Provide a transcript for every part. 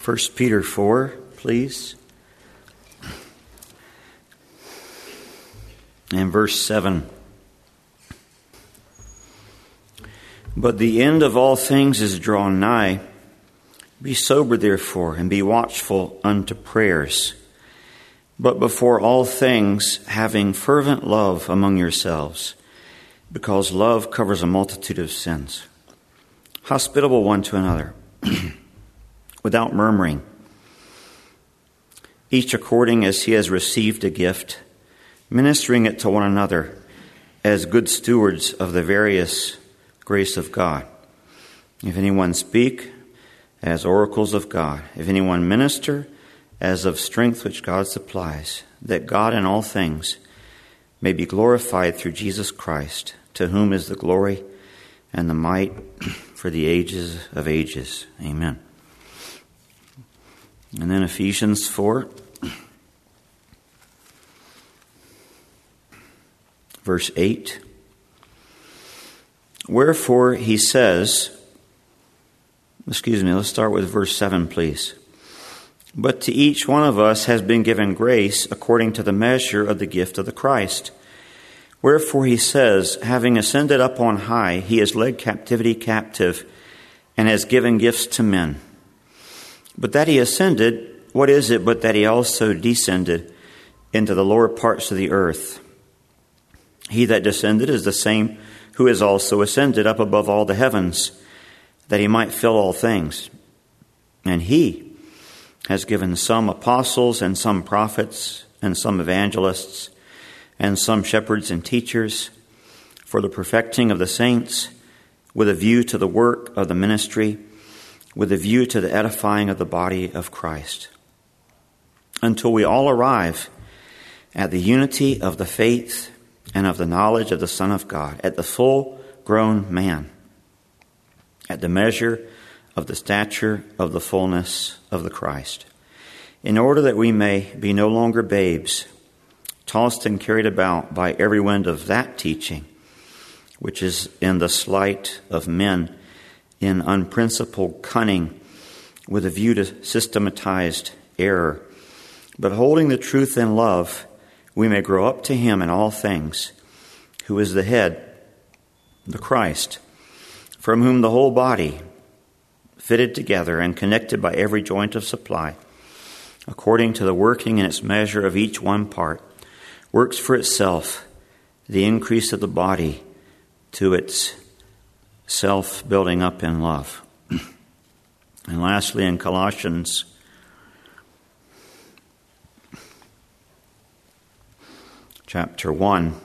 1 Peter 4, please. And verse 7. But the end of all things is drawn nigh. Be sober, therefore, and be watchful unto prayers. But before all things, having fervent love among yourselves, because love covers a multitude of sins. Hospitable one to another, without murmuring, each according as he has received a gift, ministering it to one another as good stewards of the various grace of God. If anyone speak, as oracles of God. If anyone minister, as of strength which God supplies, that God in all things may be glorified through Jesus Christ, to whom is the glory and the might for the ages of ages. Amen. And then Ephesians 4, verse 8. Wherefore he says, let's start with verse 7, please. But to each one of us has been given grace according to the measure of the gift of the Christ. Wherefore he says, having ascended up on high, he has led captivity captive and has given gifts to men. But that he ascended, what is it but that he also descended into the lower parts of the earth? He that descended is the same who is also ascended up above all the heavens, that he might fill all things. And he has given some apostles and some prophets and some evangelists and some shepherds and teachers for the perfecting of the saints, with a view to the work of the ministry, with a view to the edifying of the body of Christ, until we all arrive at the unity of the faith and of the knowledge of the Son of God, at the full grown man, at the measure of the stature of the fullness of the Christ, in order that we may be no longer babes, tossed and carried about by every wind of that teaching, which is in the sleight of men, in unprincipled cunning, with a view to systematized error. But holding the truth in love, we may grow up to him in all things, who is the head, the Christ, from whom the whole body, fitted together and connected by every joint of supply, according to the working in its measure of each one part, works for itself the increase of the body to its self-building up in love. And lastly, in Colossians chapter 1,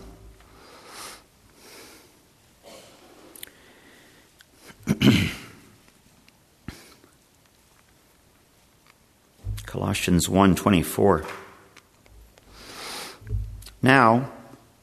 Colossians 1:24. Now,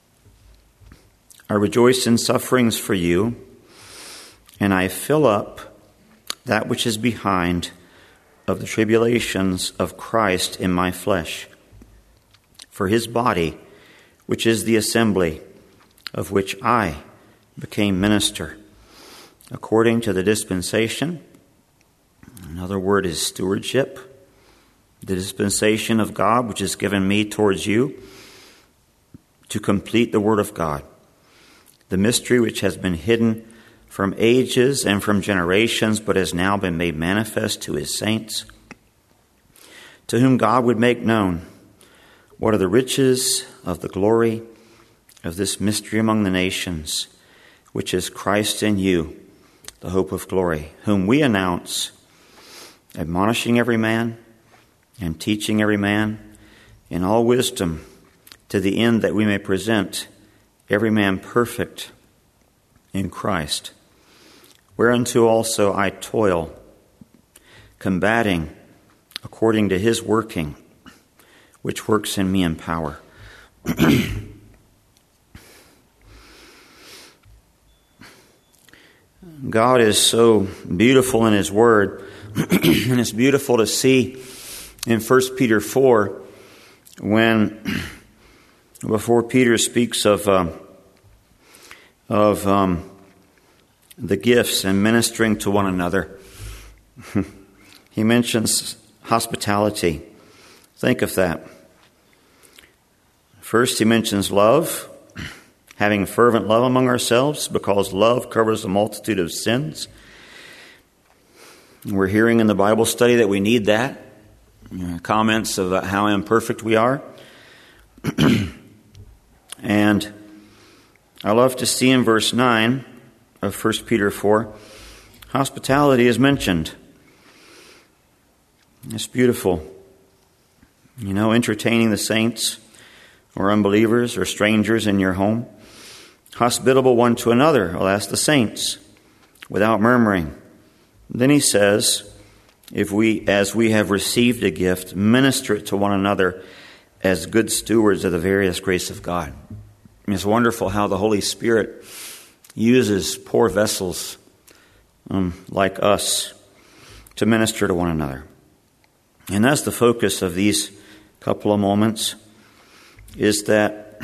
I rejoice in sufferings for you, and I fill up that which is behind of the tribulations of Christ in my flesh, for his body, which is the assembly, of which I became minister, according to the dispensation. Another word is stewardship. The dispensation of God, which is given me towards you, to complete the word of God, the mystery which has been hidden from ages and from generations, but has now been made manifest to his saints, to whom God would make known what are the riches of the glory of this mystery among the nations, which is Christ in you, the hope of glory, whom we announce, admonishing every man and teaching every man in all wisdom, to the end that we may present every man perfect in Christ, whereunto also I toil, combating according to his working, which works in me in power. God is so beautiful in his word, and it's beautiful to see in 1 Peter 4 when, before Peter speaks of the gifts and ministering to one another, he mentions hospitality. Think of that. First, he mentions love, having fervent love among ourselves, because love covers a multitude of sins. We're hearing in the Bible study that we need that. Comments about how imperfect we are. And I love to see in verse 9 of 1 Peter 4, hospitality is mentioned. It's beautiful. Entertaining the saints or unbelievers or strangers in your home. Hospitable one to another, well, that's the saints, without murmuring. Then he says, as we have received a gift, minister it to one another as good stewards of the various grace of God. It's wonderful how the Holy Spirit uses poor vessels like us to minister to one another. And that's the focus of these couple of moments, is that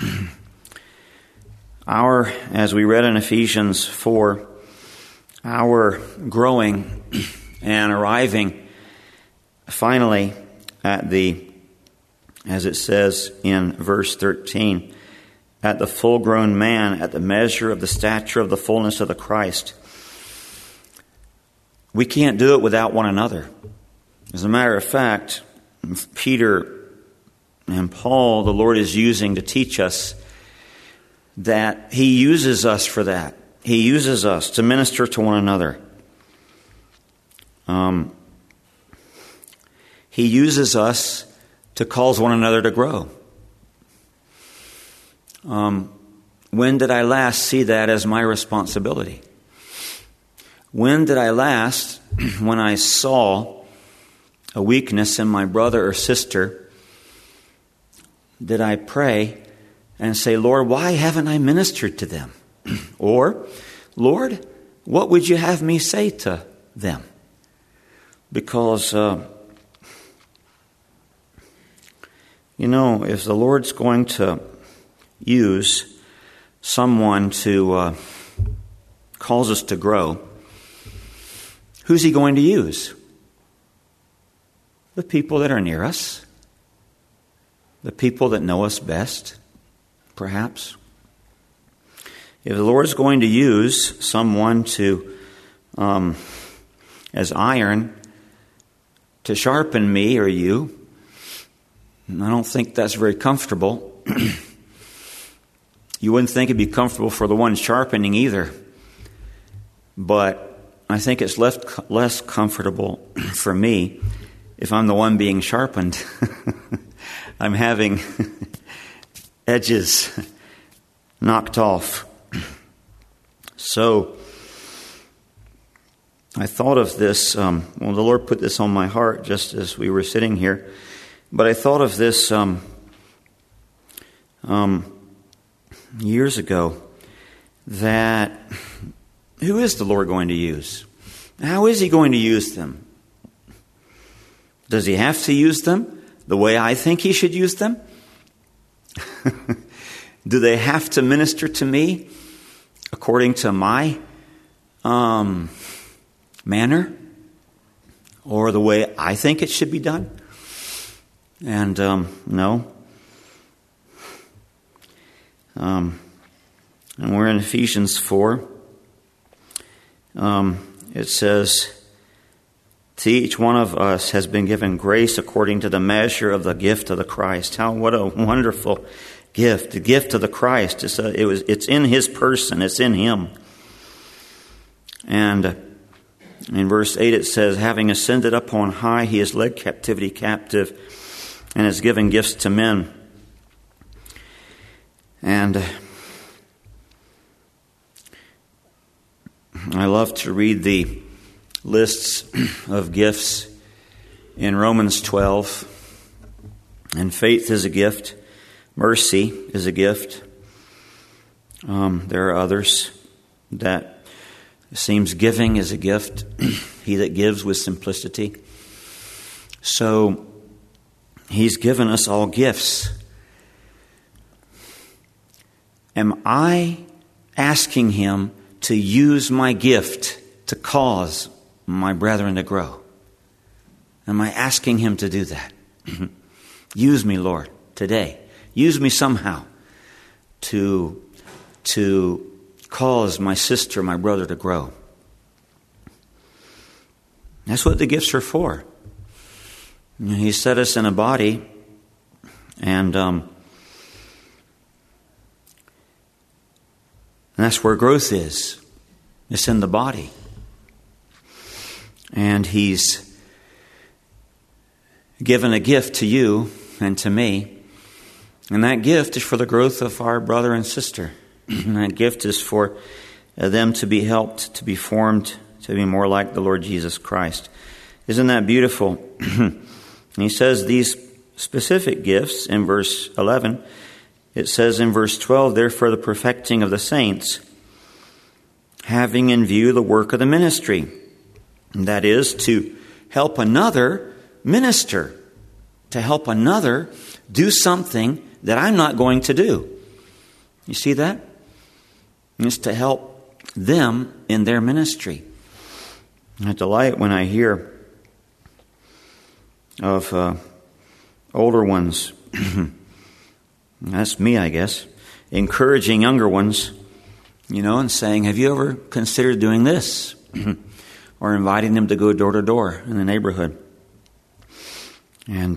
as we read in Ephesians 4, our growing and arriving finally at as it says in verse 13, at the full-grown man, at the measure of the stature of the fullness of the Christ. We can't do it without one another. As a matter of fact, Peter and Paul, the Lord is using to teach us that He uses us for that. He uses us to minister to one another. He uses us to cause one another to grow. When did I last see that as my responsibility? When did I last, when I saw a weakness in my brother or sister, did I pray and say, Lord, why haven't I ministered to them? Or, Lord, what would you have me say to them? Because, if the Lord's going to use someone to cause us to grow, who's He going to use? The people that are near us. The people that know us best, perhaps. If the Lord's going to use someone to, as iron, to sharpen me or you, I don't think that's very comfortable. You wouldn't think it'd be comfortable for the one sharpening either. But I think it's less comfortable for me if I'm the one being sharpened. I'm having edges knocked off. So I thought of this, the Lord put this on my heart just as we were sitting here. But I thought of this years ago, that who is the Lord going to use? How is He going to use them? Does He have to use them the way I think He should use them? Do they have to minister to me according to my manner or the way I think it should be done? And no. And we're in Ephesians 4. It says, to each one of us has been given grace according to the measure of the gift of the Christ. What a wonderful gift. The gift of the Christ. It's in His person. It's in Him. And in verse 8 it says, having ascended up on high, He has led captivity captive and has given gifts to men. And I love to read the lists of gifts in Romans 12. And faith is a gift. Mercy is a gift. There are others that it seems giving is a gift. He that gives with simplicity. So He's given us all gifts. Am I asking Him to use my gift to cause my brethren to grow? Am I asking Him to do that? Use me, Lord, today. Use me somehow to cause my sister, my brother to grow. That's what the gifts are for. He set us in a body, and that's where growth is. It's in the body. And He's given a gift to you and to me. And that gift is for the growth of our brother and sister. And that gift is for them to be helped, to be formed, to be more like the Lord Jesus Christ. Isn't that beautiful? And He says these specific gifts in verse 11. It says in verse 12, therefore the perfecting of the saints, having in view the work of the ministry. And that is to help another minister, to help another do something that I'm not going to do. You see that? It's to help them in their ministry. I delight when I hear of older ones, that's me, I guess, encouraging younger ones, and saying, have you ever considered doing this? Or inviting them to go door to door in the neighborhood. And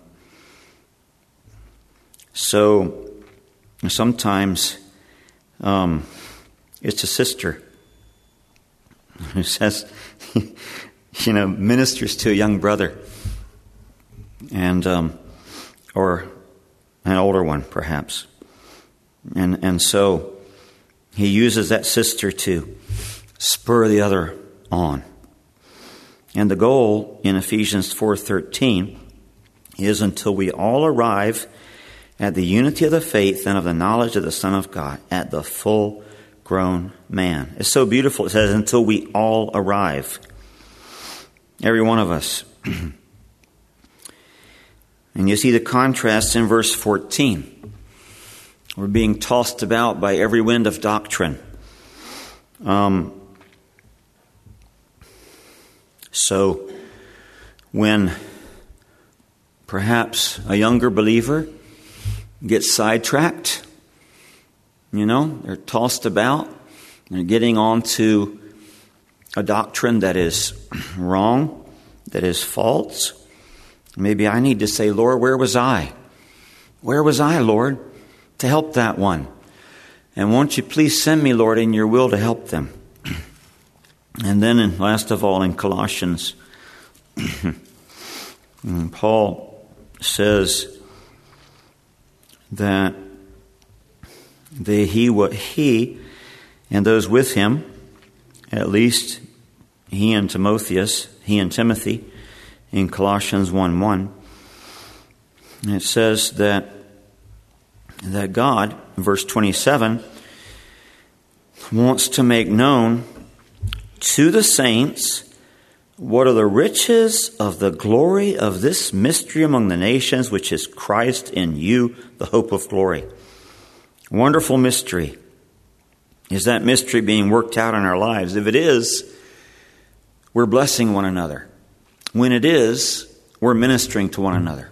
so sometimes it's a sister who says, ministers to a young brother, and or an older one perhaps, and so he uses that sister to spur the other on. And the goal in Ephesians 4:13 is until we all arrive at the unity of the faith and of the knowledge of the Son of God, at the full grown man. It's so beautiful. It says until we all arrive. Every one of us. And you see the contrast in verse 14. We're being tossed about by every wind of doctrine. So when perhaps a younger believer gets sidetracked, they're tossed about, they're getting onto a doctrine that is wrong, that is false. Maybe I need to say, Lord, where was I? Where was I, Lord, to help that one? And won't you please send me, Lord, in your will to help them? And then, last of all, in Colossians, Paul says that he and those with him, at least he and Timothy, in Colossians 1:1, it says that God, verse 27, wants to make known to the saints what are the riches of the glory of this mystery among the nations, which is Christ in you, the hope of glory. Wonderful mystery. Is that mystery being worked out in our lives? If it is, we're blessing one another. When it is, we're ministering to one another.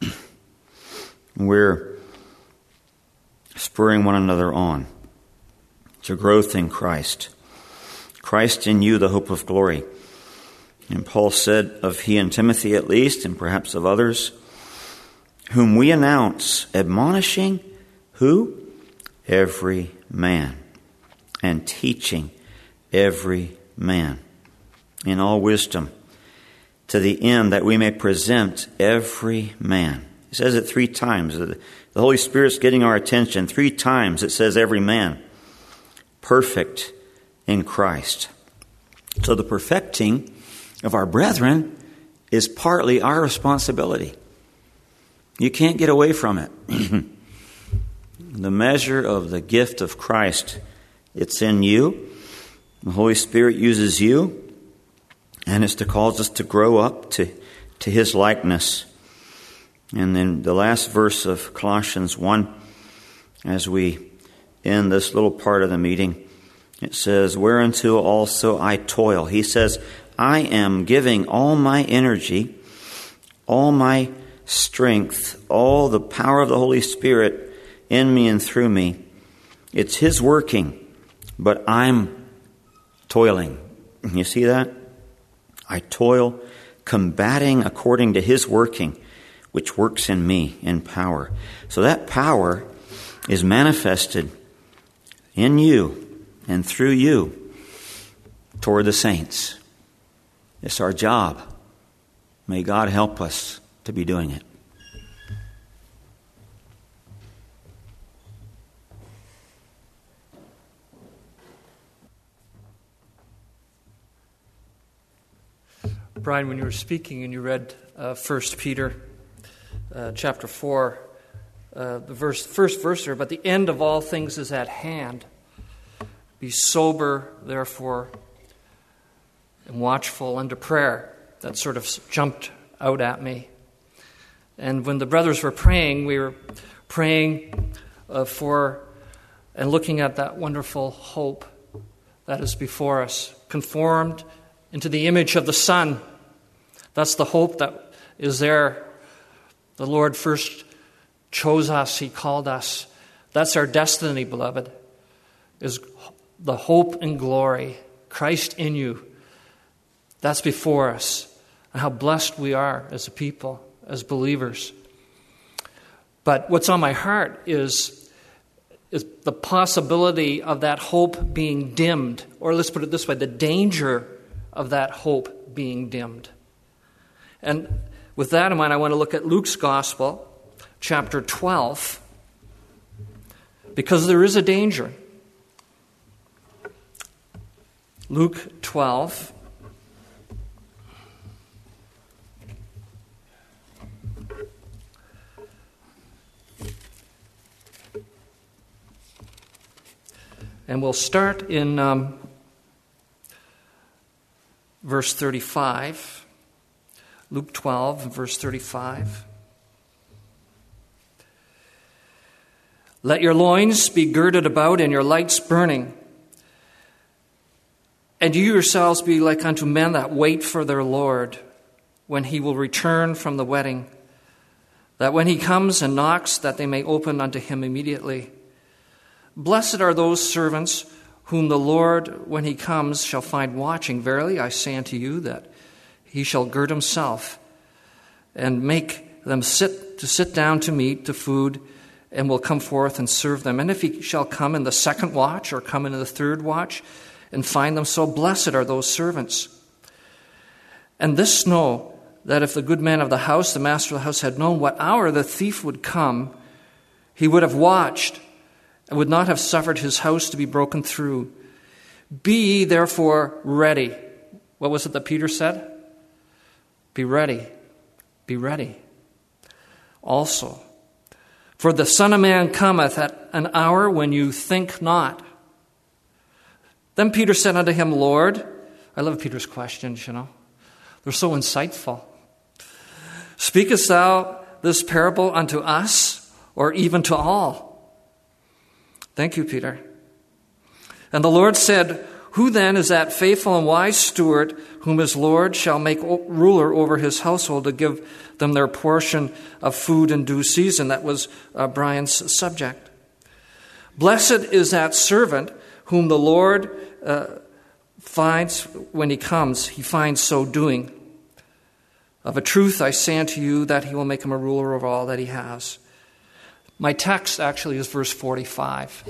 We're spurring one another on to growth in Christ. Christ in you, the hope of glory. And Paul said of he and Timothy at least, and perhaps of others, whom we announce, admonishing who? Every man. And teaching every man in all wisdom, to the end that we may present every man. He says it 3 times. The Holy Spirit's getting our attention. 3 times it says every man. Perfect in Christ. So the perfecting of our brethren is partly our responsibility. You can't get away from it. The measure of the gift of Christ, it's in you. The Holy Spirit uses you, and it's to cause us to grow up to His likeness. And then the last verse of Colossians 1, as we end this little part of the meeting, it says, whereunto also I toil. He says, I am giving all my energy all my strength, all the power of the Holy Spirit in me and through me. It's His working, but I'm toiling. You see that? I toil, combating according to His working, which works in me in power. So that power is manifested in you and through you toward the saints. It's our job. May God help us to be doing it. Brian, when you were speaking and you read 1 Peter chapter 4, the first verse there, but the end of all things is at hand. Be sober, therefore, and watchful unto prayer. That sort of jumped out at me. And when the brothers were praying, we were praying for and looking at that wonderful hope that is before us, conformed into the image of the Son. That's the hope that is there. The Lord first chose us. He called us. That's our destiny, beloved, is the hope and glory, Christ in you. That's before us. And how blessed we are as a people, as believers. But what's on my heart is the possibility of that hope being dimmed. Or let's put it this way, the danger of that hope being dimmed. And with that in mind, I want to look at Luke's Gospel, chapter 12, because there is a danger. Luke 12. And we'll start in verse 35. Luke 12, verse 35. Let your loins be girded about and your lights burning. And you yourselves be like unto men that wait for their Lord, when he will return from the wedding, that when he comes and knocks, that they may open unto him immediately. Blessed are those servants whom the Lord, when he comes, shall find watching. Verily, I say unto you that he shall gird himself and make them sit down to meat, to food, and will come forth and serve them. And if he shall come in the second watch or come in the third watch and find them so, blessed are those servants. And this know, that if the good man of the house, the master of the house, had known what hour the thief would come, he would have watched and would not have suffered his house to be broken through. Be ye therefore ready. What was it that Peter said? Be ready. Be ready. Also, for the Son of Man cometh at an hour when you think not. Then Peter said unto him, Lord, I love Peter's questions, They're so insightful. Speakest thou this parable unto us, or even to all? Thank you, Peter. And the Lord said, Who then is that faithful and wise steward whom his Lord shall make ruler over his household to give them their portion of food in due season? That was Brian's subject. Blessed is that servant whom the Lord finds when he comes, he finds so doing. Of a truth I say unto you that he will make him a ruler over all that he has. My text actually is verse 45.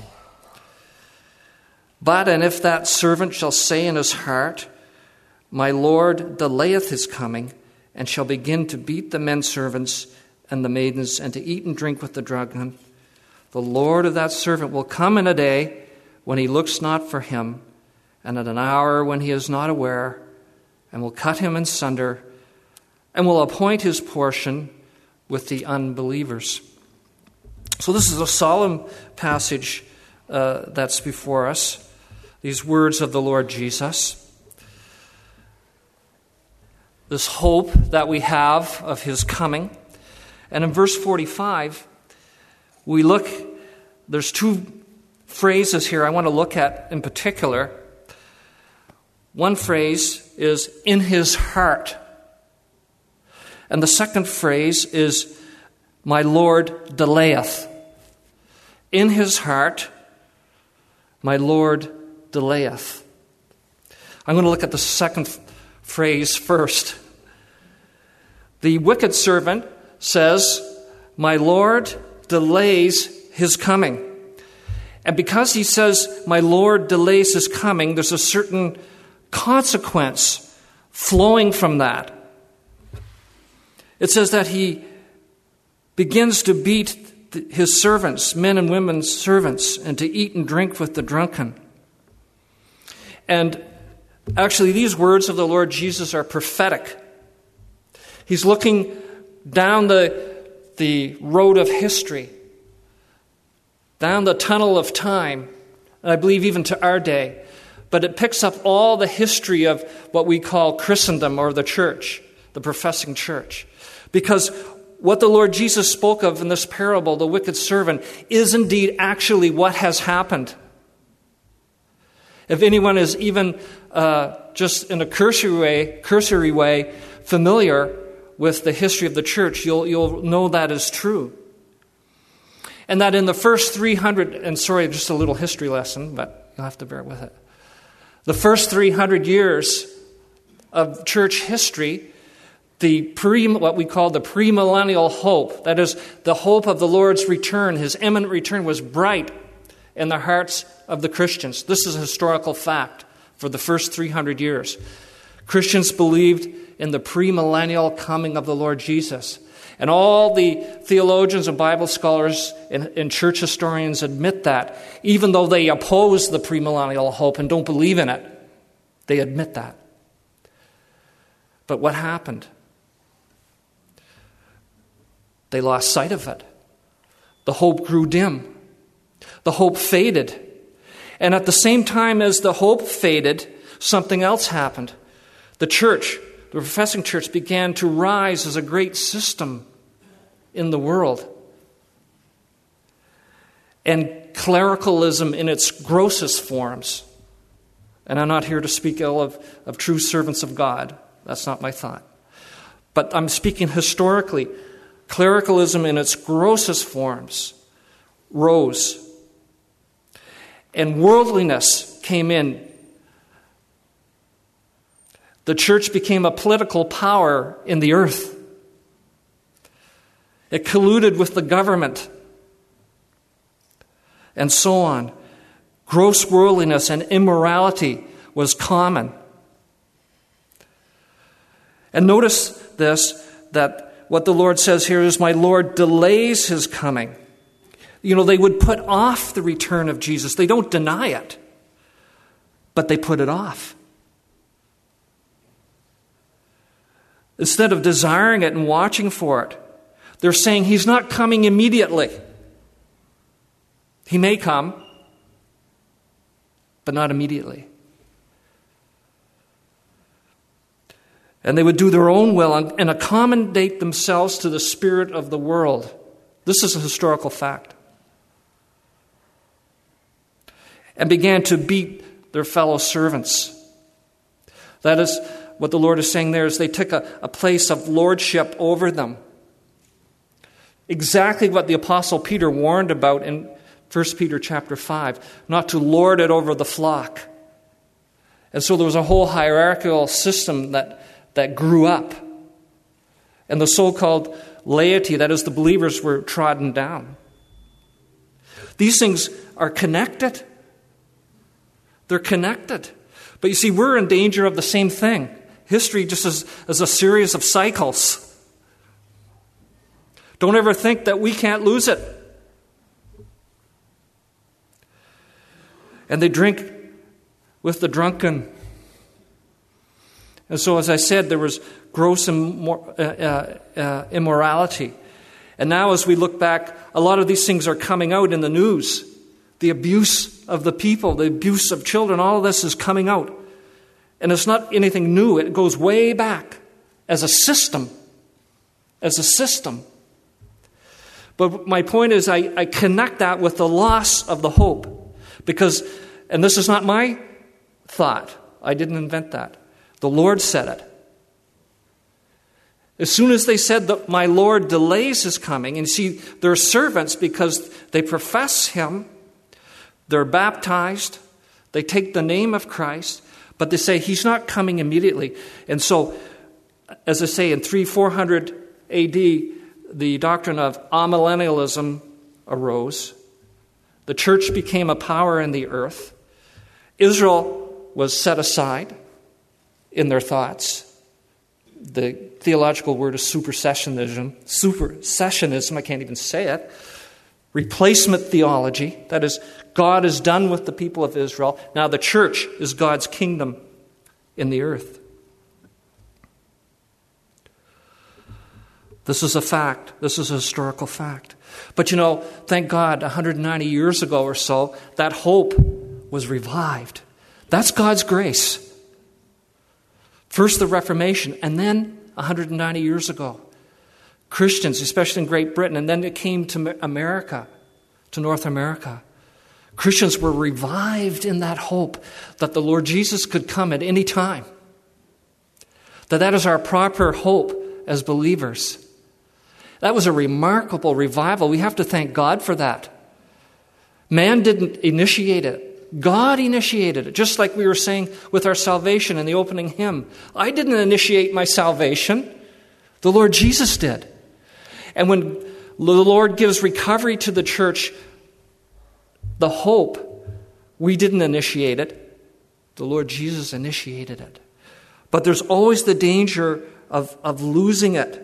But, and if that servant shall say in his heart, My Lord delayeth his coming, and shall begin to beat the men servants and the maidens, and to eat and drink with the drunken, the Lord of that servant will come in a day when he looks not for him, and at an hour when he is not aware, and will cut him in sunder, and will appoint his portion with the unbelievers. So this is a solemn passage that's before us. These words of the Lord Jesus. This hope that we have of his coming. And in verse 45, we look, there's two phrases here I want to look at in particular. One phrase is in his heart. And the second phrase is, my Lord delayeth. In his heart, my Lord delayeth. I'm going to look at the second phrase first. The wicked servant says, my Lord delays his coming. And because he says, my Lord delays his coming, there's a certain consequence flowing from that. It says that he begins to beat his servants, men and women's servants, and to eat and drink with the drunken. And actually, these words of the Lord Jesus are prophetic. He's looking down the road of history, down the tunnel of time, and I believe even to our day. But it picks up all the history of what we call Christendom or the church, the professing church. Because what the Lord Jesus spoke of in this parable, the wicked servant, is indeed actually what has happened. If anyone is even just in a cursory way familiar with the history of the church, you'll know that is true. And that in the first 300, and sorry, just a little history lesson, but you'll have to bear with it. The first 300 years of church history, what we call the premillennial hope, that is, the hope of the Lord's return, his imminent return, was bright in the hearts of the Christians. This is a historical fact for the first 300 years. Christians believed in the premillennial coming of the Lord Jesus. And all the theologians and Bible scholars and church historians admit that, even though they oppose the premillennial hope and don't believe in it, they admit that. But what happened? They lost sight of it. The hope grew dim. The hope faded. And at the same time as the hope faded, something else happened. The church, the professing church, began to rise as a great system in the world. And clericalism in its grossest forms. And I'm not here to speak ill of true servants of God. That's not my thought. But I'm speaking historically. Clericalism in its grossest forms rose. And worldliness came in. The church became a political power in the earth. It colluded with the government. And so on. Gross worldliness and immorality was common. And notice this, that what the Lord says here is, my Lord delays his coming. You know, they would put off the return of Jesus. They don't deny it, but they put it off. Instead of desiring it and watching for it, they're saying he's not coming immediately. He may come, but not immediately. And they would do their own will and accommodate themselves to the spirit of the world. This is a historical fact. And began to beat their fellow servants. That is what the Lord is saying there, is they took a place of lordship over them. Exactly what the Apostle Peter warned about in 1 Peter chapter 5, not to lord it over the flock. And so there was a whole hierarchical system that grew up. And the so-called laity, that is the believers, were trodden down. These things are connected. They're connected. But you see, we're in danger of the same thing. History just is a series of cycles. Don't ever think that we can't lose it. And they drink with the drunken. And so, as I said, there was gross immorality. And now as we look back, a lot of these things are coming out in the news. The abuse of the people, the abuse of children, all of this is coming out. And it's not anything new. It goes way back as a system. As a system. But my point is, I connect that with the loss of the hope. Because, and this is not my thought. I didn't invent that. The Lord said it. As soon as they said that my Lord delays his coming, and see, they're servants because they profess him, they're baptized, they take the name of Christ, but they say he's not coming immediately. And so, as I say, in 400 AD, the doctrine of amillennialism arose. The church became a power in the earth. Israel was set aside in their thoughts. The theological word is supersessionism. Supersessionism, I can't even say it. Replacement theology. That is, God is done with the people of Israel. Now the church is God's kingdom in the earth. This is a fact. This is a historical fact. But thank God, 190 years ago or so, that hope was revived. That's God's grace. First the Reformation, and then 190 years ago, Christians, especially in Great Britain, and then it came to America, to North America. Christians were revived in that hope that the Lord Jesus could come at any time. That is our proper hope as believers. That was a remarkable revival. We have to thank God for that. Man didn't initiate it. God initiated it, just like we were saying with our salvation in the opening hymn. I didn't initiate my salvation. The Lord Jesus did. And when the Lord gives recovery to the church, the hope, we didn't initiate it. The Lord Jesus initiated it. But there's always the danger of losing it.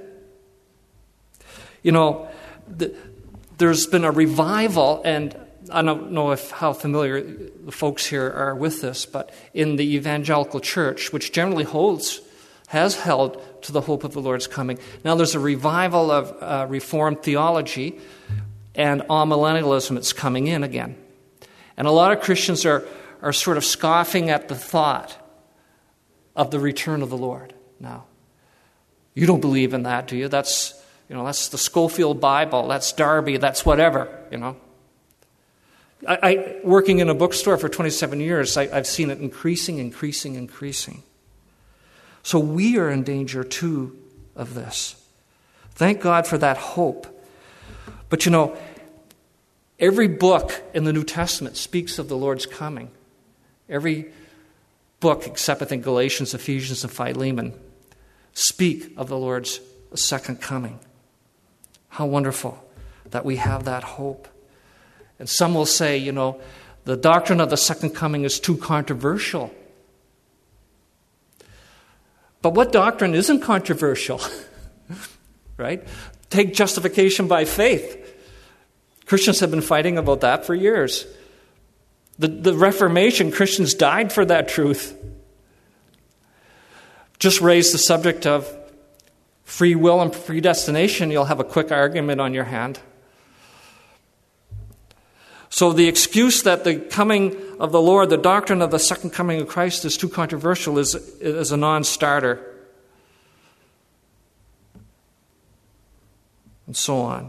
There's been a revival, and I don't know how familiar the folks here are with this, but in the evangelical church, which generally has held to the hope of the Lord's coming, now there's a revival of Reformed theology and amillennialism that's coming in again. And a lot of Christians are sort of scoffing at the thought of the return of the Lord. Now, you don't believe in that, do you? That's the Schofield Bible, that's Darby, that's whatever, I working in a bookstore for 27 years, I've seen it increasing. So we are in danger too of this. Thank God for that hope. But every book in the New Testament speaks of the Lord's coming. Every book, except I think Galatians, Ephesians, and Philemon, speak of the Lord's second coming. How wonderful that we have that hope. And some will say, the doctrine of the second coming is too controversial. But what doctrine isn't controversial? Right? Take justification by faith. Christians have been fighting about that for years. The Reformation, Christians died for that truth. Just raise the subject of free will and predestination, you'll have a quick argument on your hand. So the excuse that the coming of the Lord, the doctrine of the second coming of Christ is too controversial is a non-starter. And so on.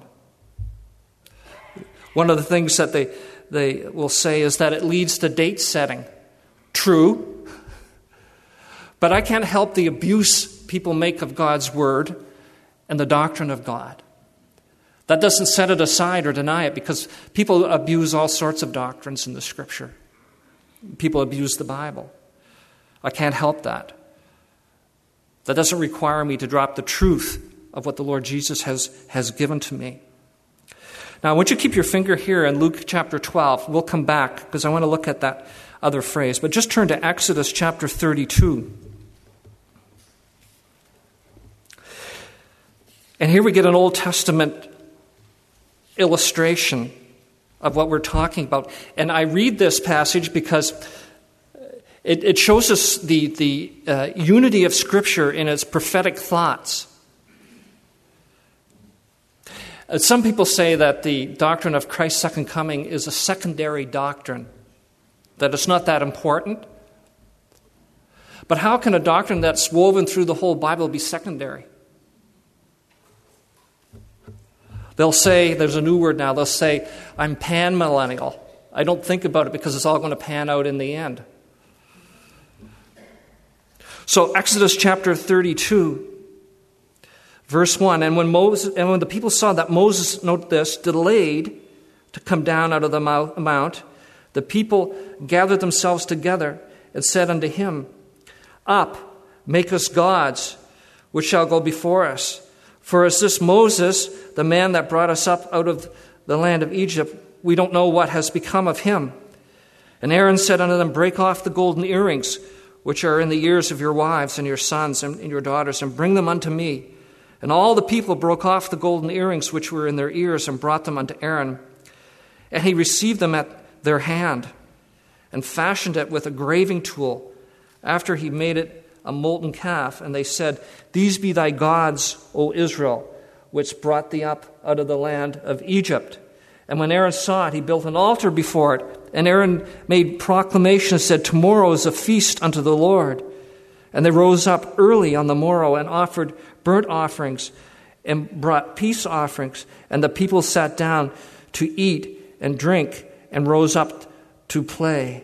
One of the things that they will say is that it leads to date setting. True. But I can't help the abuse people make of God's word and the doctrine of God. That doesn't set it aside or deny it, because people abuse all sorts of doctrines in the Scripture. People abuse the Bible. I can't help that. That doesn't require me to drop the truth of what the Lord Jesus has given to me. Now, I want you to keep your finger here in Luke chapter 12. We'll come back because I want to look at that other phrase. But just turn to Exodus chapter 32. And here we get an Old Testament illustration of what we're talking about. And I read this passage because it shows us the unity of Scripture in its prophetic thoughts. Some people say that the doctrine of Christ's second coming is a secondary doctrine, that it's not that important. But how can a doctrine that's woven through the whole Bible be secondary? They'll say, there's a new word now, they'll say, I'm pan-millennial. I don't think about it because it's all going to pan out in the end. So Exodus chapter 32, Verse 1, and when the people saw that Moses, note this, delayed to come down out of the mount, the people gathered themselves together and said unto him, Up, make us gods, which shall go before us. For as this Moses, the man that brought us up out of the land of Egypt, we don't know what has become of him. And Aaron said unto them, Break off the golden earrings, which are in the ears of your wives and your sons and your daughters, and bring them unto me. And all the people broke off the golden earrings which were in their ears and brought them unto Aaron. And he received them at their hand and fashioned it with a graving tool after he made it a molten calf. And they said, These be thy gods, O Israel, which brought thee up out of the land of Egypt. And when Aaron saw it, he built an altar before it. And Aaron made proclamation and said, Tomorrow is a feast unto the Lord. And they rose up early on the morrow and offered burnt offerings and brought peace offerings. And the people sat down to eat and drink and rose up to play.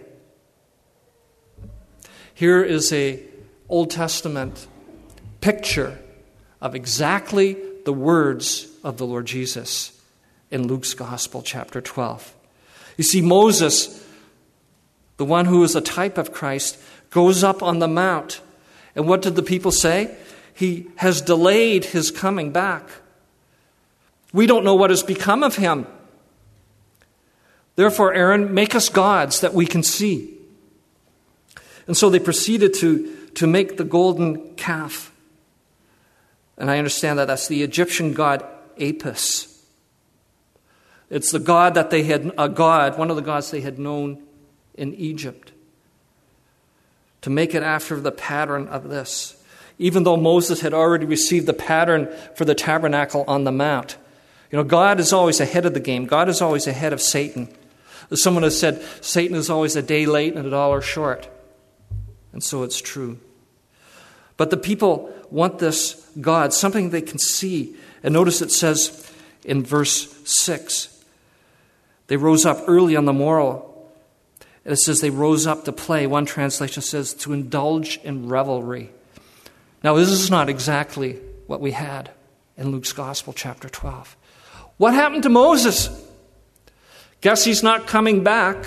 Here is a Old Testament picture of exactly the words of the Lord Jesus in Luke's Gospel, chapter 12. You see, Moses, the one who is a type of Christ, goes up on the mount. And what did the people say? He has delayed his coming back. We don't know what has become of him. Therefore, Aaron, make us gods that we can see. And so they proceeded to make the golden calf. And I understand that that's the Egyptian god Apis. It's the god that they had, one of the gods they had known in Egypt. To make it after the pattern of this. Even though Moses had already received the pattern for the tabernacle on the mount. You know, God is always ahead of the game. God is always ahead of Satan. As someone has said, Satan is always a day late and a dollar short. And so it's true. But the people want this God, something they can see. And notice it says in verse 6, they rose up early on the morrow. And it says they rose up to play. One translation says to indulge in revelry. Now, this is not exactly what we had in Luke's Gospel, chapter 12. What happened to Moses? Guess he's not coming back.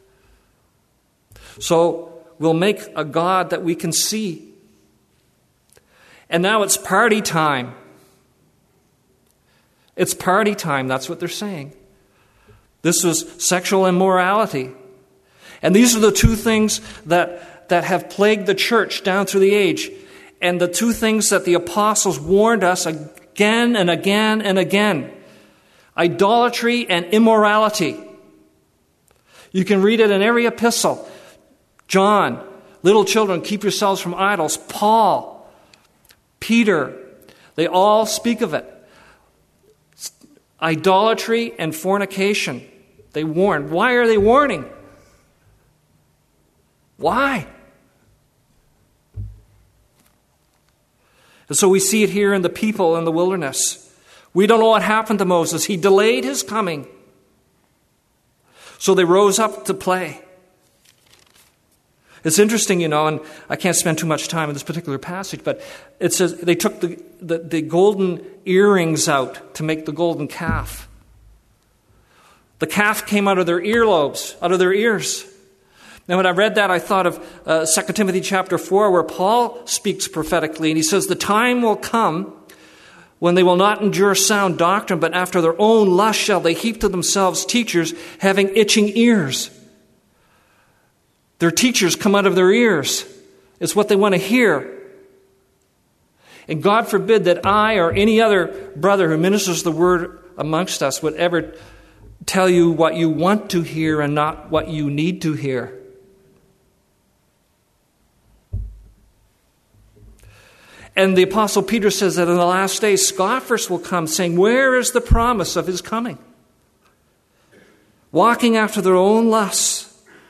So we'll make a God that we can see. And now it's party time. It's party time. That's what they're saying. This was sexual immorality. And these are the two things that have plagued the church down through the age. And the two things that the apostles warned us again and again and again. Idolatry and immorality. You can read it in every epistle. John, little children, keep yourselves from idols. Paul, Peter, they all speak of it. Idolatry and fornication. They warn. Why are they warning? Why? And so we see it here in the people in the wilderness. We don't know what happened to Moses. He delayed his coming. So they rose up to play. It's interesting, and I can't spend too much time in this particular passage, but it says they took the golden earrings out to make the golden calf. The calf came out of their earlobes, out of their ears. Now, when I read that, I thought of 2 Timothy chapter 4, where Paul speaks prophetically, and he says, the time will come when they will not endure sound doctrine, but after their own lust shall they heap to themselves teachers having itching ears. Their teachers come out of their ears. It's what they want to hear. And God forbid that I or any other brother who ministers the word amongst us would ever tell you what you want to hear and not what you need to hear. And the Apostle Peter says that in the last days, scoffers will come, saying, where is the promise of his coming? Walking after their own lusts.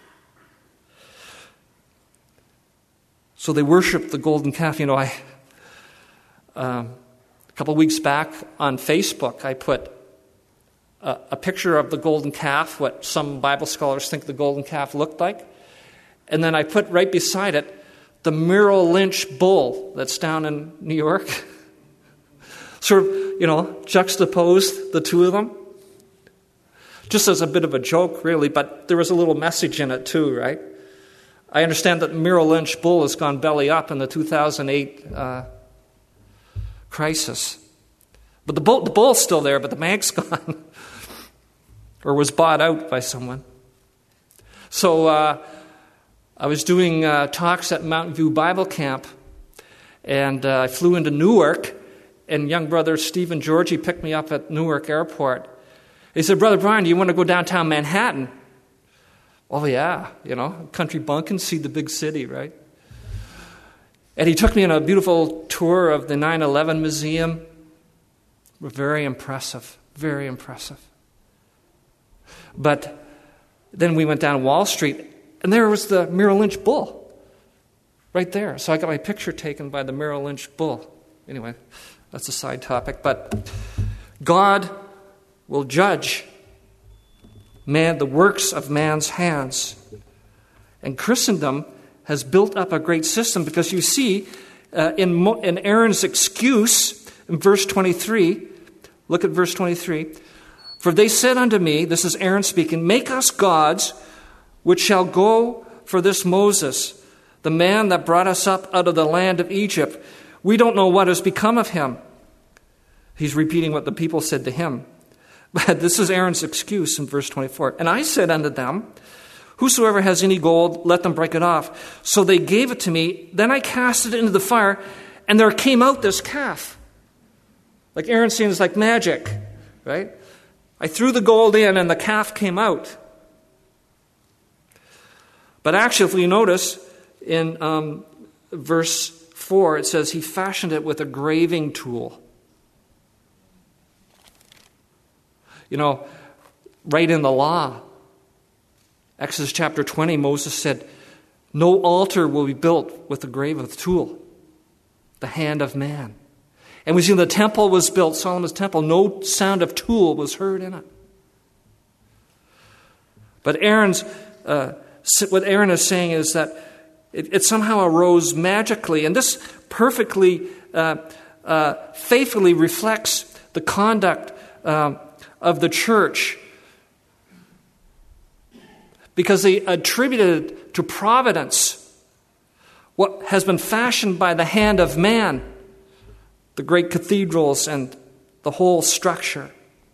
So they worship the golden calf. A couple of weeks back on Facebook, I put a picture of the golden calf, what some Bible scholars think the golden calf looked like. And then I put right beside it the Merrill Lynch bull that's down in New York. sort of, juxtaposed the two of them. Just as a bit of a joke, really, but there was a little message in it too, right? I understand that the Merrill Lynch bull has gone belly up in the 2008 crisis. But the bull's still there, but the bank's gone. Or was bought out by someone. So I was doing talks at Mountain View Bible Camp, and I flew into Newark, and young brother Stephen Georgie picked me up at Newark Airport. He said, "Brother Brian, do you want to go downtown Manhattan?" Oh, yeah, country bumpkin, see the big city, right? And he took me on a beautiful tour of the 9/11 Museum. Very impressive, very impressive. But then we went down Wall Street, and there was the Merrill Lynch bull right there. So I got my picture taken by the Merrill Lynch bull. Anyway, that's a side topic. But God will judge the works of man's hands. And Christendom has built up a great system, because you see in Aaron's excuse in verse 23, look at verse 23. "For they said unto me," this is Aaron speaking, "make us gods which shall go for this Moses, the man that brought us up out of the land of Egypt. We don't know what has become of him." He's repeating what the people said to him. But this is Aaron's excuse in verse 24. "And I said unto them, whosoever has any gold, let them break it off. So they gave it to me. Then I cast it into the fire, and there came out this calf." Like Aaron's saying, it's like magic, right? I threw the gold in, and the calf came out. But actually, if you notice, in verse 4, it says he fashioned it with a graving tool. Right in the law, Exodus chapter 20, Moses said, "No altar will be built with the graving tool, the hand of man." And we see the temple was built, Solomon's temple, no sound of tool was heard in it. But what Aaron is saying is that it somehow arose magically, and this perfectly, faithfully reflects the conduct of the church, because they attributed to providence what has been fashioned by the hand of man, the great cathedrals and the whole structure.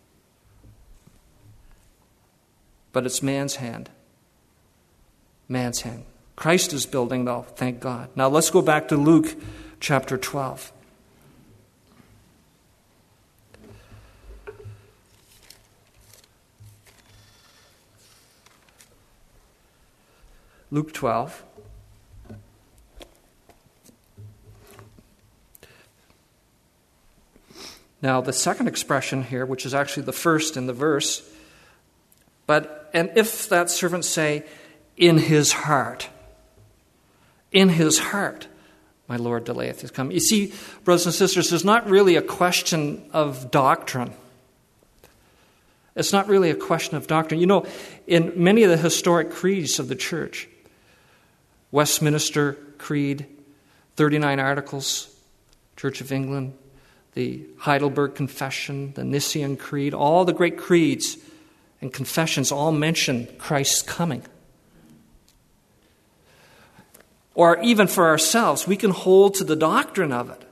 But it's man's hand. Man's hand. Christ is building, though, thank God. Now let's go back to Luke chapter 12. Luke 12. Now, the second expression here, which is actually the first in the verse, and if that servant say, "in his heart," in his heart, "my Lord delayeth his coming." You see, brothers and sisters, it's not really a question of doctrine. It's not really a question of doctrine. In many of the historic creeds of the church, Westminster Creed, 39 Articles, Church of England, the Heidelberg Confession, the Nicene Creed, all the great creeds and confessions all mention Christ's coming. Or even for ourselves, we can hold to the doctrine of it.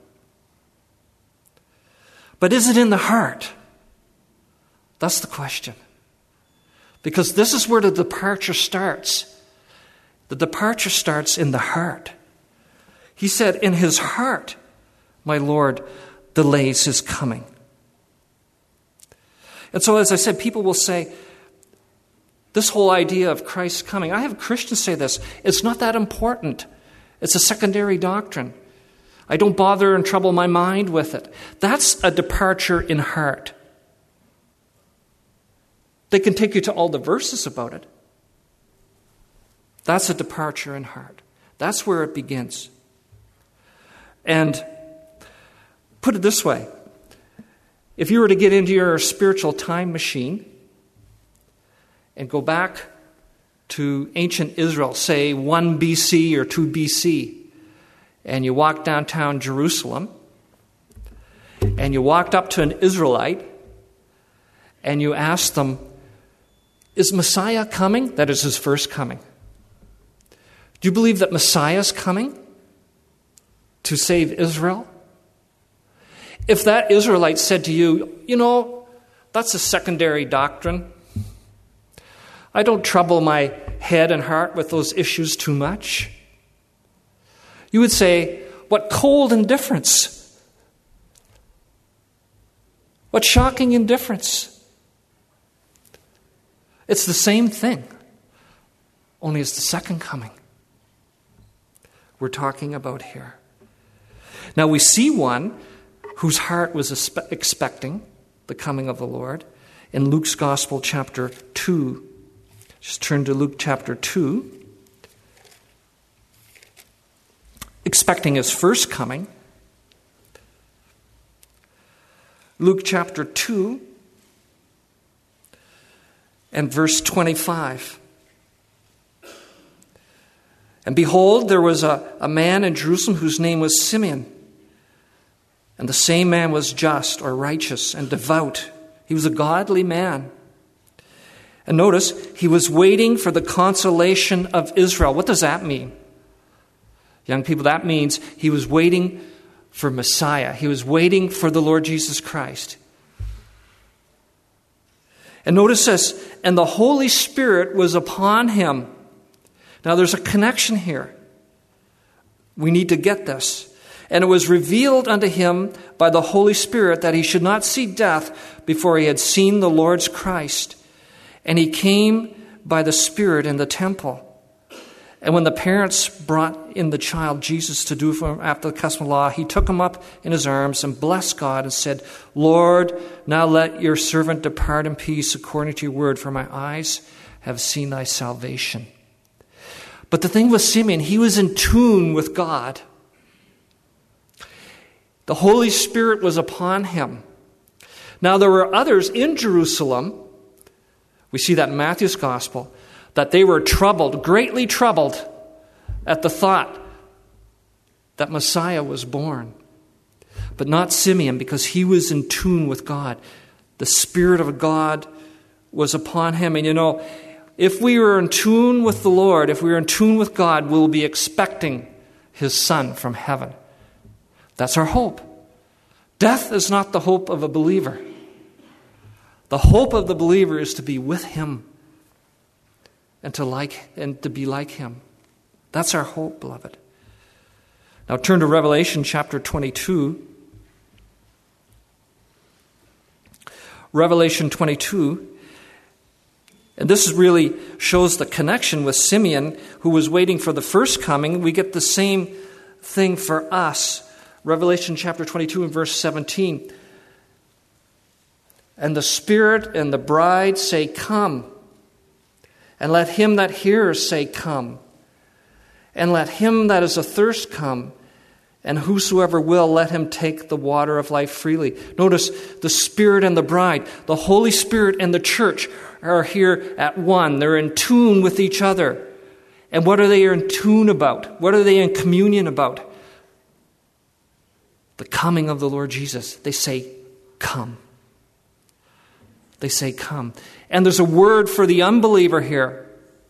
But is it in the heart? That's the question. Because this is where the departure starts. The departure starts in the heart. He said, "In his heart, my Lord delays his coming." And so, as I said, people will say, this whole idea of Christ's coming, I have Christians say this, it's not that important. It's a secondary doctrine. I don't bother and trouble my mind with it. That's a departure in heart. They can take you to all the verses about it. That's a departure in heart. That's where it begins. And put it this way. If you were to get into your spiritual time machine and go back to ancient Israel, say 1 BC or 2 BC, and you walk downtown Jerusalem, and you walked up to an Israelite and you asked them, is Messiah coming? That is his first coming. Do you believe that Messiah is coming to save Israel? If that Israelite said to you, you know, that's a secondary doctrine. I don't trouble my head and heart with those issues too much. You would say, what cold indifference. What shocking indifference. It's the same thing, only it's the second coming we're talking about here. Now we see one whose heart was expecting the coming of the Lord in Luke's Gospel, chapter 2. Just turn to Luke chapter 2. Expecting his first coming. Luke chapter 2 and verse 25. And behold, there was a man in Jerusalem whose name was Simeon. And the same man was just or righteous and devout. He was a godly man. And notice, he was waiting for the consolation of Israel. What does that mean? Young people, that means he was waiting for Messiah. He was waiting for the Lord Jesus Christ. And notice this, and the Holy Spirit was upon him. Now there's a connection here. We need to get this. And it was revealed unto him by the Holy Spirit that he should not see death before he had seen the Lord's Christ. And he came by the Spirit in the temple. And when the parents brought in the child Jesus to do for him after the custom of law, he took him up in his arms and blessed God and said, Lord, now let your servant depart in peace according to your word, for my eyes have seen thy salvation. But the thing with Simeon, he was in tune with God. The Holy Spirit was upon him. Now there were others in Jerusalem, we see that in Matthew's Gospel, that they were troubled, greatly troubled at the thought that Messiah was born. But not Simeon, because he was in tune with God. The Spirit of God was upon him. And you know, if we were in tune with the Lord, if we were in tune with God, we'll be expecting his Son from heaven. That's our hope. Death is not the hope of a believer. The hope of the believer is to be with him and to be like him. That's our hope, beloved. Now turn to Revelation chapter 22. Revelation 22. And this really shows the connection with Simeon, who was waiting for the first coming. We get the same thing for us. Revelation chapter 22 and verse 17. And the Spirit and the bride say, Come. And let him that hears say, Come. And let him that is athirst come. And whosoever will, let him take the water of life freely. Notice the Spirit and the bride, the Holy Spirit and the church are here at one. They're in tune with each other. And what are they in tune about? What are they in communion about? The coming of the Lord Jesus. They say, Come. They say, Come. And there's a word for the unbeliever here.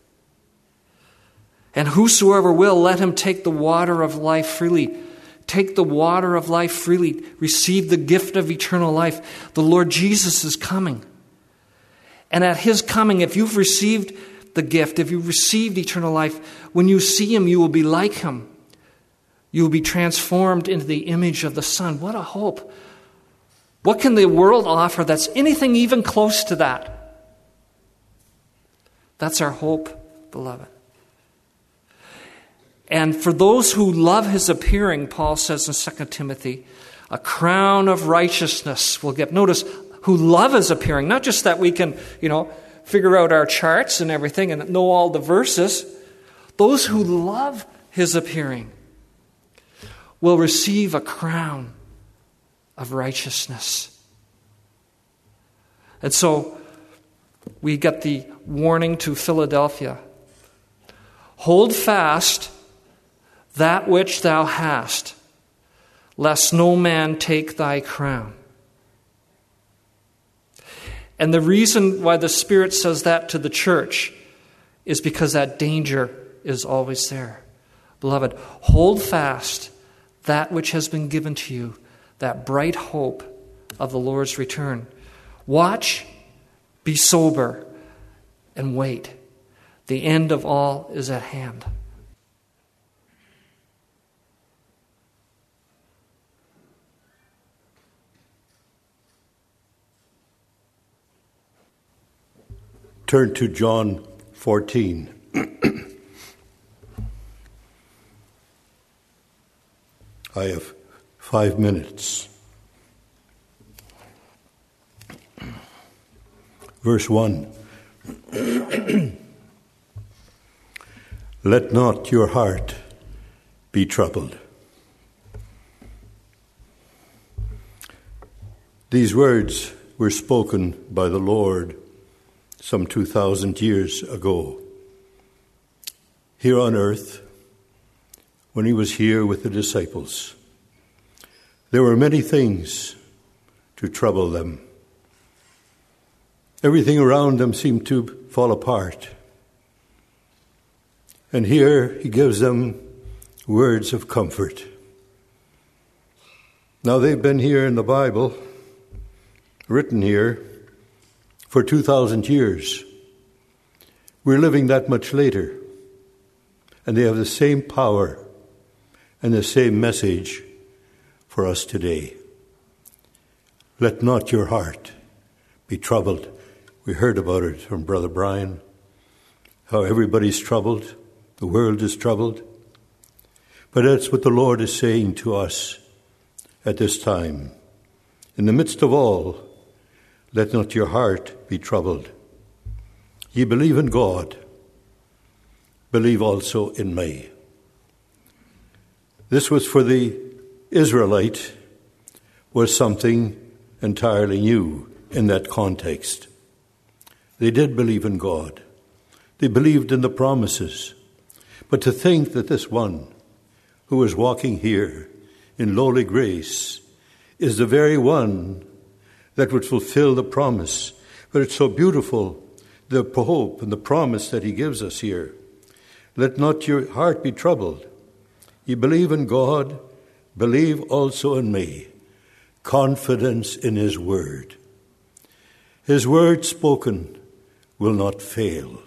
And whosoever will, let him take the water of life freely. Take the water of life freely. Receive the gift of eternal life. The Lord Jesus is coming. And at his coming, if you've received the gift, if you've received eternal life, when you see him, you will be like him. You will be transformed into the image of the Son. What a hope. What can the world offer that's anything even close to that? That's our hope, beloved. And for those who love his appearing, Paul says in 2 Timothy, a crown of righteousness will get. Notice, who love his appearing. Not just that we can, figure out our charts and everything and know all the verses. Those who love his appearing will receive a crown of righteousness. And so we get the warning to Philadelphia. Hold fast that which thou hast. lest no man take thy crown. And the reason why the Spirit says that to the church is because that danger is always there. Beloved, hold fast that which has been given to you, that bright hope of the Lord's return. Watch, be sober, and wait. The end of all is at hand. Turn to John 14. I have 5 minutes. Verse 1. Let not your heart be troubled. These words were spoken by the Lord some 2,000 years ago, here on earth, when he was here with the disciples. There were many things to trouble them. Everything around them seemed to fall apart. And here he gives them words of comfort. Now they've been here in the Bible, written here, for 2,000 years. We're living that much later. And they have the same power and the same message for us today. Let not your heart be troubled. We heard about it from Brother Brian, how everybody's troubled. The world is troubled. But that's what the Lord is saying to us at this time. In the midst of all, let not your heart be troubled. Ye believe in God, believe also in me. This was for the Israelite, was something entirely new in that context. They did believe in God. They believed in the promises. But to think that this one who is walking here in lowly grace is the very one that would fulfill the promise. But it's so beautiful, the hope and the promise that he gives us here. Let not your heart be troubled. Ye believe in God, believe also in me. Confidence in his word. His word spoken will not fail.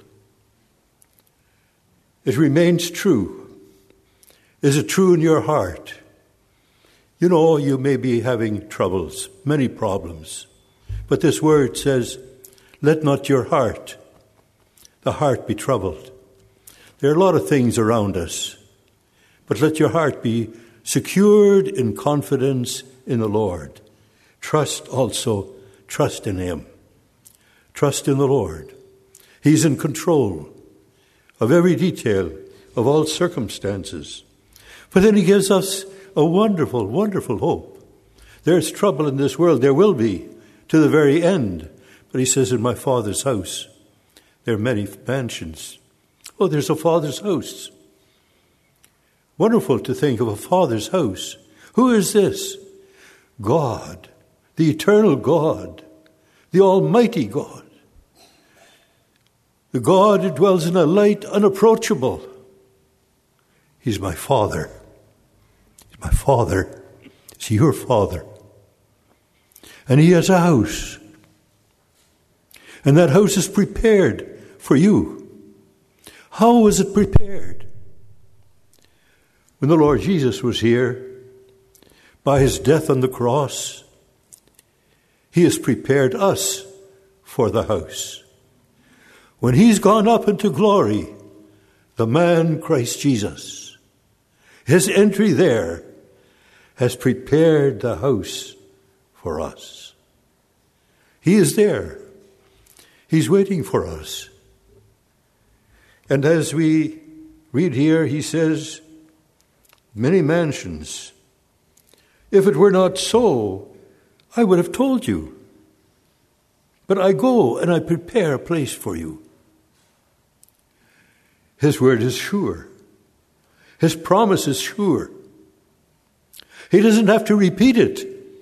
It remains true. Is it true in your heart? You know, you may be having troubles, many problems. But this word says, let not your heart, the heart, be troubled. There are a lot of things around us. But let your heart be secured in confidence in the Lord. Trust in him. Trust in the Lord. He's in control of every detail of all circumstances. But then he gives us a wonderful, wonderful hope. There's trouble in this world. There will be to the very end. But he says, in my Father's house, there are many mansions. Oh, there's a Father's house. Wonderful to think of a Father's house. Who is this? God, the eternal God, the Almighty God. The God who dwells in a light unapproachable. He's my Father. He's my Father. He's your Father. And he has a house. And that house is prepared for you. How was it prepared? When the Lord Jesus was here, by his death on the cross, he has prepared us for the house. When he's gone up into glory, the man Christ Jesus, his entry there has prepared the house for us. He is there. He's waiting for us. And as we read here, he says, many mansions. If it were not so, I would have told you. But I go and I prepare a place for you. His word is sure. His promise is sure. He doesn't have to repeat it.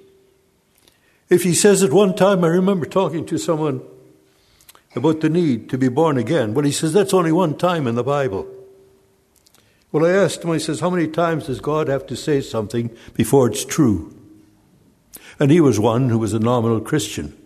If he says it one time, I remember talking to someone about the need to be born again. Well, he says that's only one time in the Bible. Well, I asked him, I says, how many times does God have to say something before it's true? And he was one who was a nominal Christian.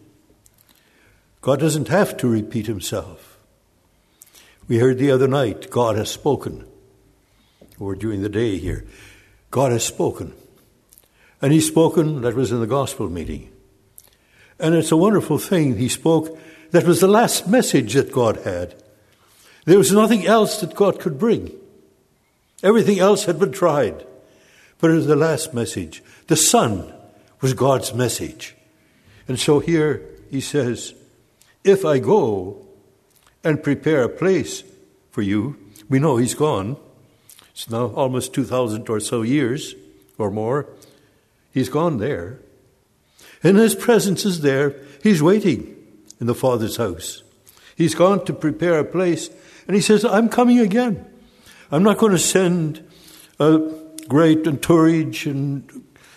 God doesn't have to repeat himself. We heard the other night, God has spoken. Or during the day here, God has spoken. And he's spoken, that was in the gospel meeting. And it's a wonderful thing, he spoke. That was the last message that God had. There was nothing else that God could bring. Everything else had been tried. But it was the last message. The Son was God's message. And so here he says, if I go and prepare a place for you, we know he's gone. It's now almost 2,000 or so years or more. He's gone there. And his presence is there. He's waiting in the Father's house. He's gone to prepare a place. And he says, I'm coming again. I'm not going to send a great entourage and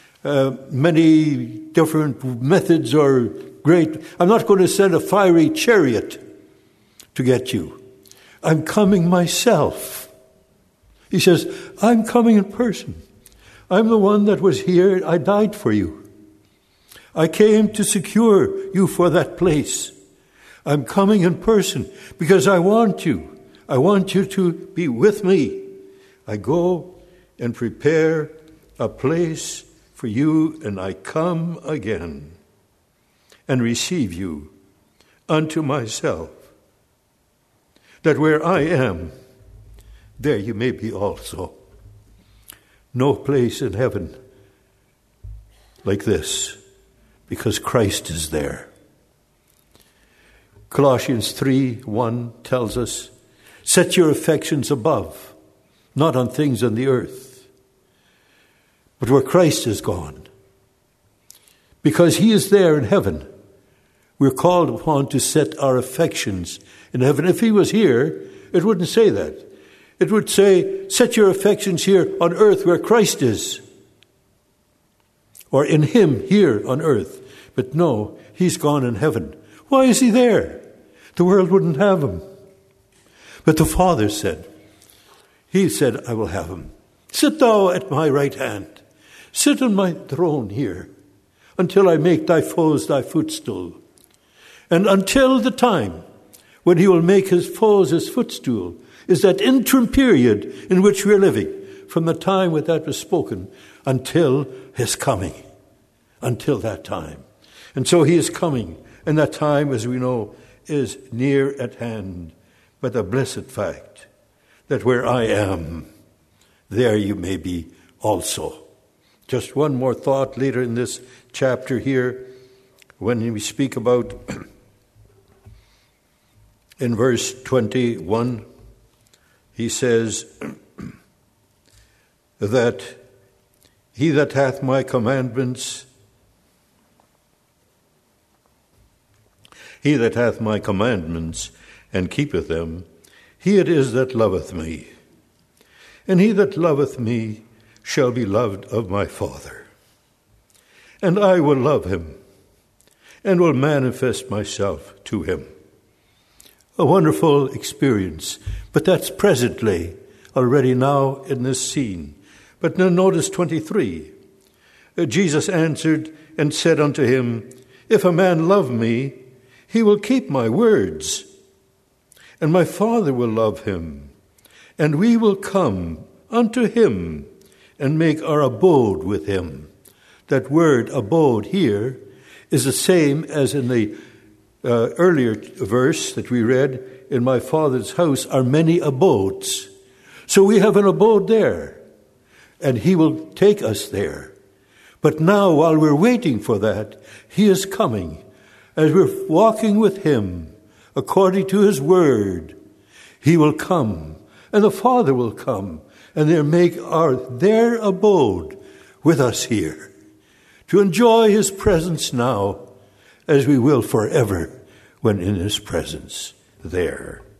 many different methods or great. I'm not going to send a fiery chariot to get you. I'm coming myself. He says, I'm coming in person. I'm the one that was here. I died for you. I came to secure you for that place. I'm coming in person because I want you. I want you to be with me. I go and prepare a place for you, and I come again and receive you unto myself, that where I am, there you may be also. No place in heaven like this, because Christ is there. Colossians 3:1 tells us, set your affections above, not on things on the earth, but where Christ is gone. Because he is there in heaven, we're called upon to set our affections in heaven. If he was here, it wouldn't say that. It would say, set your affections here on earth where Christ is, or in him here on earth. But no, he's gone in heaven. Why is he there? The world wouldn't have him. But the Father said, he said, I will have him. Sit thou at my right hand. Sit on my throne here until I make thy foes thy footstool. And until the time when he will make his foes his footstool is that interim period in which we're living, from the time when that was spoken until his coming, until that time. And so he is coming, and that time, as we know, is near at hand. But the blessed fact that where I am, there you may be also. Just one more thought later in this chapter here, when we speak about, in verse 21, he says that he that hath my commandments, he that hath my commandments and keepeth them, he it is that loveth me. And he that loveth me shall be loved of my Father. And I will love him, and will manifest myself to him. A wonderful experience, but that's presently, already now in this scene. But now notice 23. Jesus answered and said unto him, if a man love me, he will keep my words, and my Father will love him, and we will come unto him and make our abode with him. That word abode here is the same as in the earlier verse that we read, in my Father's house are many abodes. So we have an abode there, and he will take us there. But now, while we're waiting for that, he is coming. As we're walking with him, according to his word, he will come, and the Father will come, and they'll make their abode with us here, to enjoy his presence now, as we will forever when in his presence there.